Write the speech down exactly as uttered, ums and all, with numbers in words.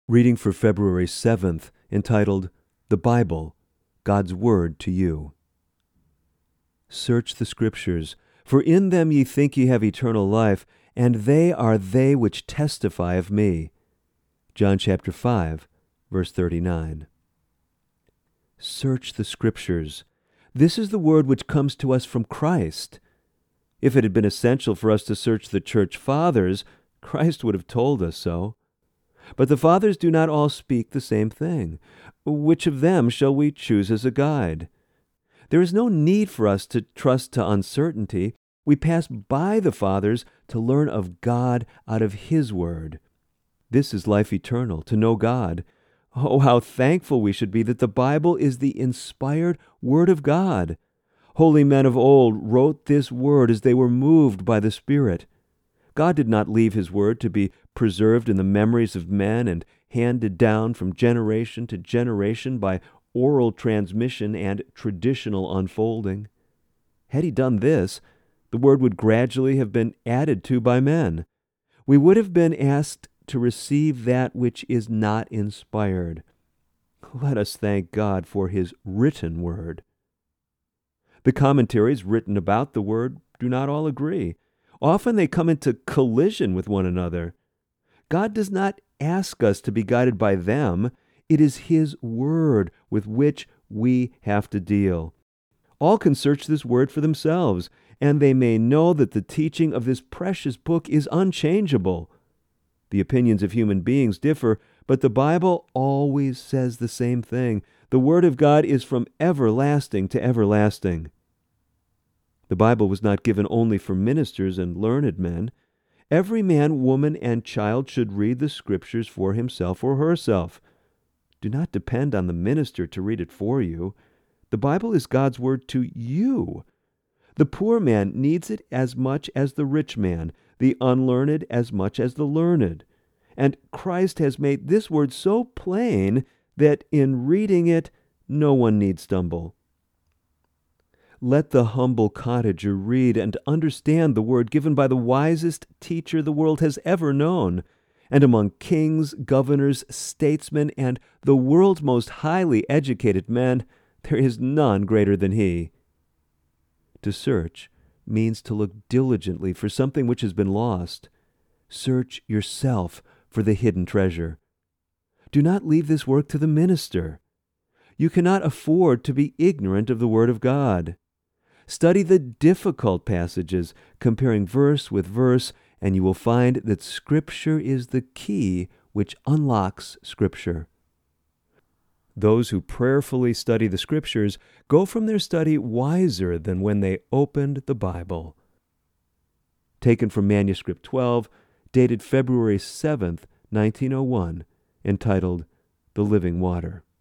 Reading for February seventh, entitled, The Bible, God's Word to You. Search the Scriptures, for in them ye think ye have eternal life, and they are they which testify of me. John chapter five, verse thirty-nine. Search the Scriptures. This is the word which comes to us from Christ. If it had been essential for us to search the church fathers, Christ would have told us so. But the fathers do not all speak the same thing. Which of them shall we choose as a guide? There is no need for us to trust to uncertainty. We pass by the fathers to learn of God out of His Word. This is life eternal, to know God. Oh, how thankful we should be that the Bible is the inspired Word of God. Holy men of old wrote this Word as they were moved by the Spirit. God did not leave His Word to be preserved in the memories of men and handed down from generation to generation by oral transmission and traditional unfolding. Had He done this, the Word would gradually have been added to by men. We would have been asked to receive that which is not inspired. Let us thank God for His written Word. The commentaries written about the Word do not all agree. Often they come into collision with one another. God does not ask us to be guided by them. It is His Word with which we have to deal. All can search this Word for themselves, and they may know that the teaching of this precious book is unchangeable. The opinions of human beings differ, but the Bible always says the same thing. The Word of God is from everlasting to everlasting. The Bible was not given only for ministers and learned men. Every man, woman, and child should read the Scriptures for himself or herself. Do not depend on the minister to read it for you. The Bible is God's Word to you. The poor man needs it as much as the rich man, the unlearned as much as the learned. And Christ has made this Word so plain that in reading it, no one need stumble. Let the humble cottager read and understand the Word given by the wisest teacher the world has ever known. And among kings, governors, statesmen, and the world's most highly educated men, there is none greater than he. To search means to look diligently for something which has been lost. Search yourself for the hidden treasure. Do not leave this work to the minister. You cannot afford to be ignorant of the Word of God. Study the difficult passages, comparing verse with verse, and you will find that Scripture is the key which unlocks Scripture. Those who prayerfully study the Scriptures go from their study wiser than when they opened the Bible. Taken from Manuscript twelve, dated February seventh, nineteen oh one, entitled The Living Water.